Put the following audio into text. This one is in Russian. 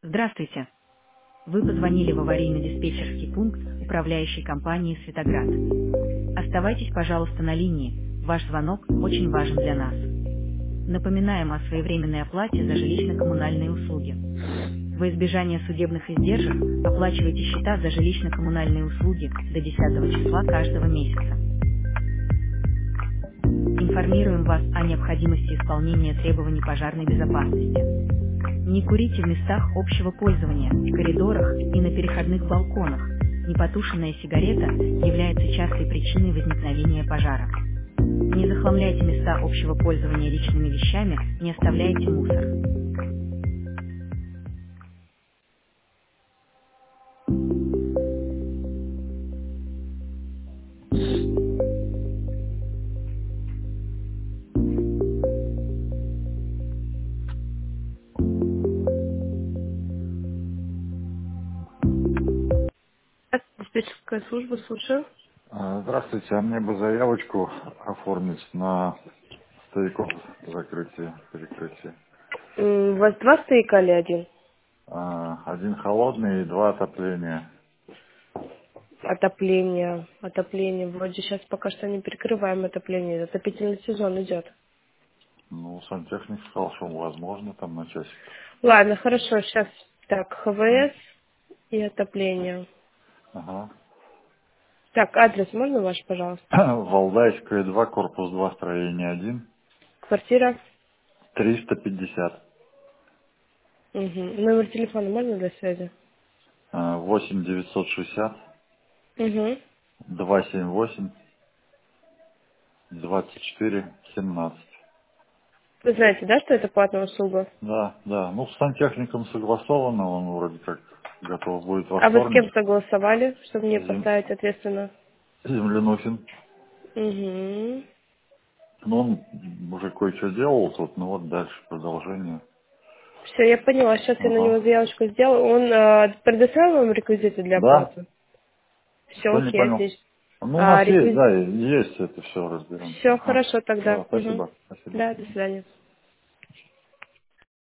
Здравствуйте. Вы позвонили в аварийно-диспетчерский пункт управляющей компании «Светоград». Оставайтесь, пожалуйста, на линии. Ваш звонок очень важен для нас. Напоминаем о своевременной оплате за жилищно-коммунальные услуги. Во избежание судебных издержек оплачивайте счета за жилищно-коммунальные услуги до 10 числа каждого месяца. Информируем вас о необходимости исполнения требований пожарной безопасности. Не курите в местах общего пользования, в коридорах и на переходных балконах. Непотушенная сигарета является частой причиной возникновения пожара. Не захламляйте места общего пользования личными вещами, не оставляйте мусор. Диспетчерская служба, слушаю. Здравствуйте, а мне бы заявочку оформить на стояков закрытие, перекрытие. У вас два стояка или один? Один холодный и два отопления. Отопление. Вроде сейчас пока что не перекрываем отопление. Отопительный сезон идет. Ну, сантехник сказал, что возможно там на часик. Ладно, хорошо, сейчас так, М. ХВС и отопление. Ага. Так, адрес можно ваш, пожалуйста? Валдайская 2, корпус 2, строение 1, Квартира? 350. Угу. Номер телефона можно для связи? 8 960 Угу. 278 24 17. Вы знаете, да, что это платная услуга? Да, да. Ну, с сантехником согласовано, он вроде как готов будет А вы с оформить. кем согласовали, чтобы мне Зим- поставить ответственно? Землянухин. Угу. Ну, он уже кое-что делал тут, ну вот дальше продолжение. Все, я поняла. Сейчас я на него Ага. заявочку сделаю. Он предоставил вам реквизиты для Да? оплаты? Все, Что, не окей, понял? отлично. Ну, у нас есть, Реквизит. да, есть это все, разберемся. Все Ага. хорошо тогда. Да, Угу. спасибо. Спасибо. Да, до свидания.